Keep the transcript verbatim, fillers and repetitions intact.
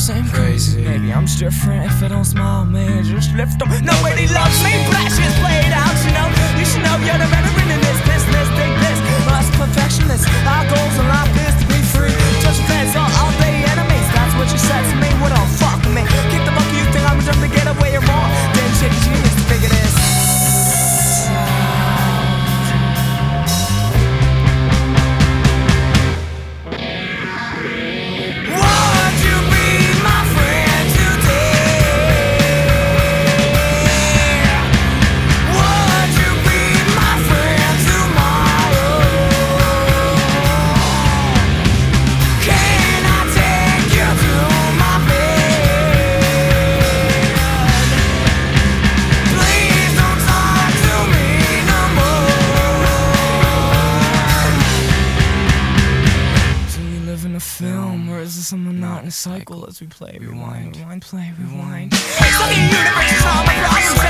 same crazy. Maybe I'm just different if I don't smile, man, just lift them. Nobody loves me, precious played out, you know. You should know you're the veteran in this business. Big this, us perfectionists. Our goals in life is to be free. Judge fans are all they enemies. That's what you said to me. What the fuck, man? Kick the bucket, you think I'm trying to get away or wrong? Damn shit, genius to figure this. Film, or is this a monotonous cycle as we play, rewind, rewind, play, rewind? It's like a universe is all my problems.